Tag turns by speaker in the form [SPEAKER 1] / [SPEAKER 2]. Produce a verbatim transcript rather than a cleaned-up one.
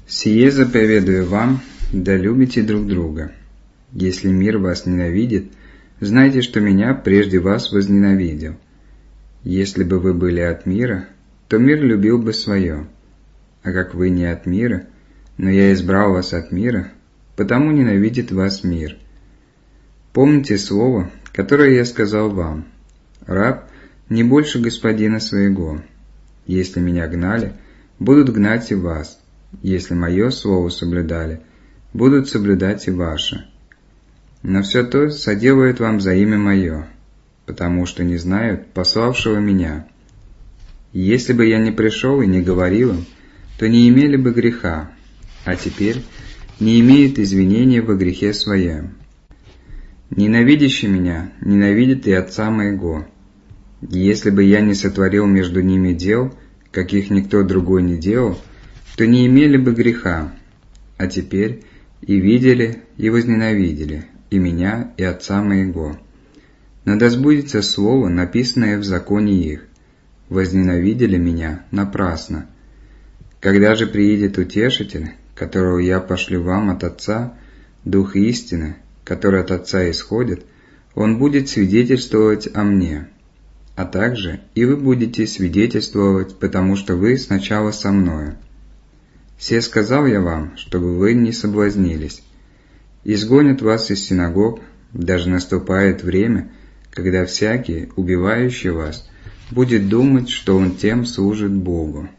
[SPEAKER 1] Сие заповедую вам, да любите друг друга. Если мир вас ненавидит, знайте, что меня прежде вас возненавидел. Если бы вы были от мира, то мир любил бы свое. А как вы не от мира, но я избрал вас от мира, потому ненавидит вас мир. Помните слово, которое я сказал вам: раб не больше господина своего. Если меня гнали, будут гнать и вас. Если мое слово соблюдали, будут соблюдать и ваше. Но все то соделают вам за имя мое, потому что не знают пославшего меня. И если бы я не пришел и не говорил им, то не имели бы греха, а теперь не имеют извинения во грехе своем. Ненавидящий меня ненавидит и Отца моего. И если бы я не сотворил между ними дел, каких никто другой не делал, то не имели бы греха, а теперь и видели, и возненавидели, и меня, и Отца моего. Но да сбудется слово, написанное в законе их: возненавидели меня напрасно. Когда же приидет Утешитель, которого я пошлю вам от Отца, Дух истины, который от Отца исходит, Он будет свидетельствовать о мне. А также и вы будете свидетельствовать, потому что вы сначала со мною. Се сказал я вам, чтобы вы не соблазнились. Изгонят вас из синагог, даже наступает время, когда всякий, убивающий вас, будет думать, что он тем служит Богу.